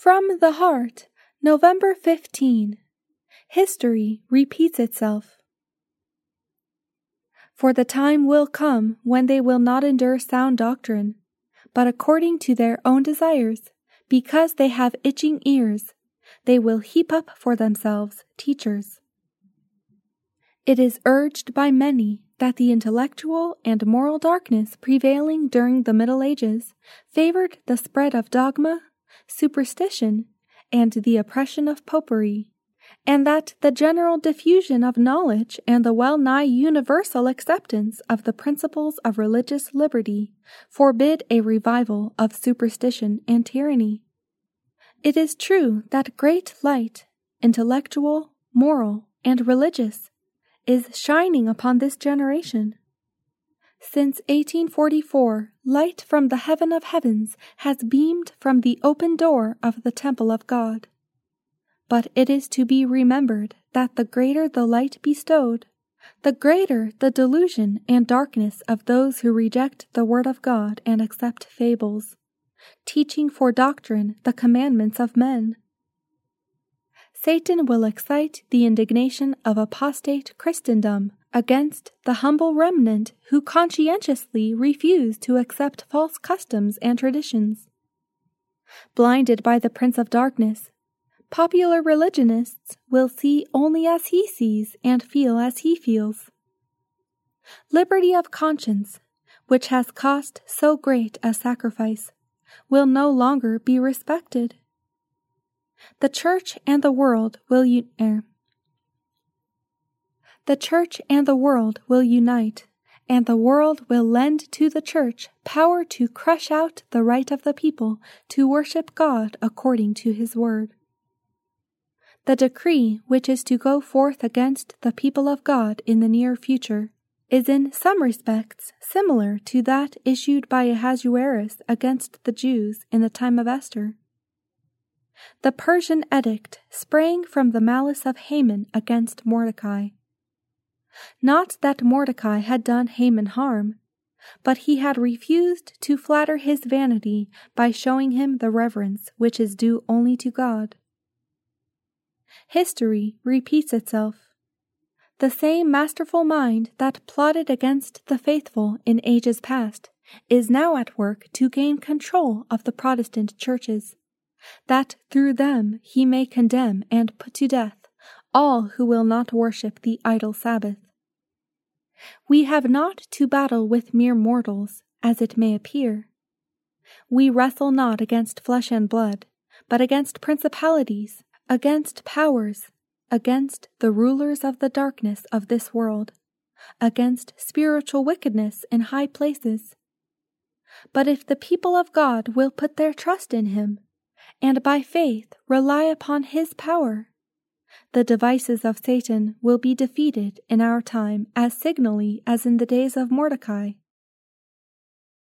From the Heart, November 15. History repeats itself. For the time will come when they will not endure sound doctrine, but according to their own desires, because they have itching ears, they will heap up for themselves teachers. It is urged by many that the intellectual and moral darkness prevailing during the Middle Ages favored the spread of dogma, superstition, and the oppression of popery, and that the general diffusion of knowledge and the well-nigh universal acceptance of the principles of religious liberty forbid a revival of superstition and tyranny. It is true that great light, intellectual, moral, and religious, is shining upon this generation. Since 1844, light from the heaven of heavens has beamed from the open door of the temple of God. But it is to be remembered that the greater the light bestowed, the greater the delusion and darkness of those who reject the word of God and accept fables, teaching for doctrine the commandments of men. Satan will excite the indignation of apostate Christendom against the humble remnant who conscientiously refuse to accept false customs and traditions. Blinded by the Prince of Darkness, popular religionists will see only as he sees and feel as he feels. Liberty of conscience, which has cost so great a sacrifice, will no longer be respected. The Church and the world will unite, and the world will lend to the Church power to crush out the right of the people to worship God according to His word. The decree which is to go forth against the people of God in the near future is in some respects similar to that issued by Ahasuerus against the Jews in the time of Esther. The Persian edict sprang from the malice of Haman against Mordecai. Not that Mordecai had done Haman harm, but he had refused to flatter his vanity by showing him the reverence which is due only to God. History repeats itself. The same masterful mind that plotted against the faithful in ages past is now at work to gain control of the Protestant churches, that through them he may condemn and put to death all who will not worship the idle Sabbath. We have not to battle with mere mortals, as it may appear. We wrestle not against flesh and blood, but against principalities, against powers, against the rulers of the darkness of this world, against spiritual wickedness in high places. But if the people of God will put their trust in Him, and by faith rely upon His power, the devices of Satan will be defeated in our time as signally as in the days of Mordecai.